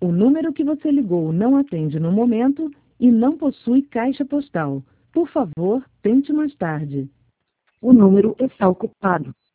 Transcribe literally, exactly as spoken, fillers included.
O número que você ligou não atende no momento e não possui caixa postal. Por favor, tente mais tarde. O número está ocupado.